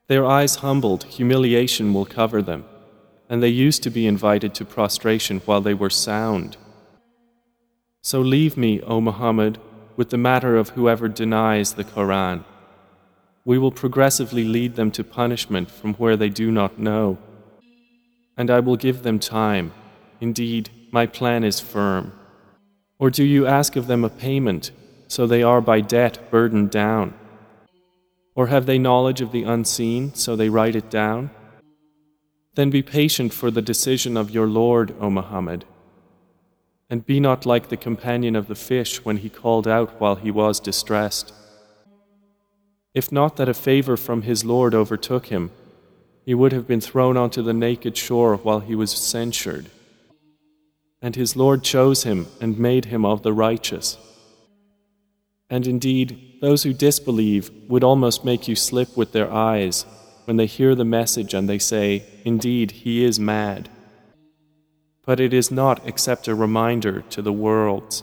Their eyes humbled, humiliation will cover them, and they used to be invited to prostration while they were sound. So leave me, O Muhammad, with the matter of whoever denies the Quran. We will progressively lead them to punishment from where they do not know, and I will give them time. Indeed, my plan is firm. Or do you ask of them a payment, so they are by debt burdened down? Or have they knowledge of the unseen, so they write it down? Then be patient for the decision of your Lord, O Muhammad, and be not like the companion of the fish when he called out while he was distressed. If not that a favor from his Lord overtook him, he would have been thrown onto the naked shore while he was censured. And his Lord chose him and made him of the righteous. And indeed, those who disbelieve would almost make you slip with their eyes when they hear the message and they say, "Indeed, he is mad." But it is not except a reminder to the worlds.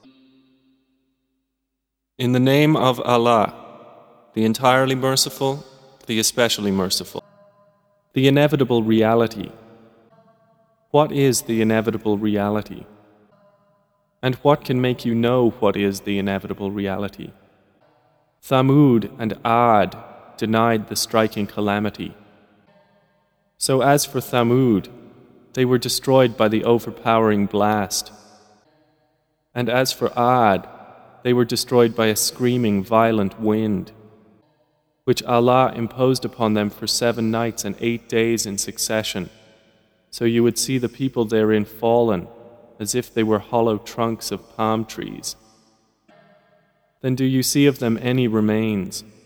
In the name of Allah, the entirely merciful, the especially merciful. The inevitable reality. What is the inevitable reality? And what can make you know what is the inevitable reality? Thamud and Ad denied the striking calamity. So as for Thamud, they were destroyed by the overpowering blast. And as for Ad, they were destroyed by a screaming, violent wind, which Allah imposed upon them for 7 nights and 8 days in succession, so you would see the people therein fallen, as if they were hollow trunks of palm trees. Then do you see of them any remains?